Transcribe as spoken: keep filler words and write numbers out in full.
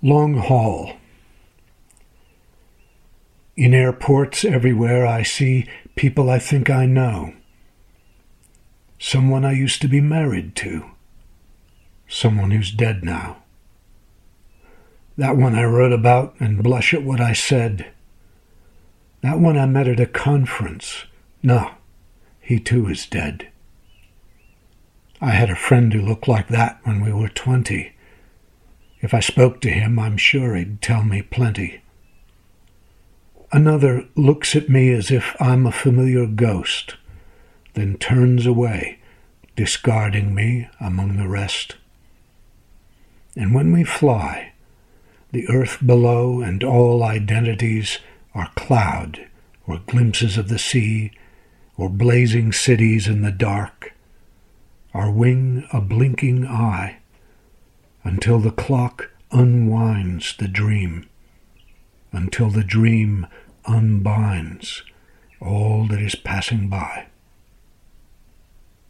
Long haul. In airports everywhere I see people I think I know. Someone I used to be married to. Someone who's dead now. That one I wrote about and blush at what I said. That one I met at a conference. No, he too is dead. I had a friend who looked like that when we were twenty. If I spoke to him, I'm sure he'd tell me plenty. Another looks at me as if I'm a familiar ghost, then turns away, discarding me among the rest. And when we fly, the earth below and all identities are cloud, or glimpses of the sea, or blazing cities in the dark, our wing a blinking eye, until the clock unwinds the dream, until the dream unbinds all that is passing by.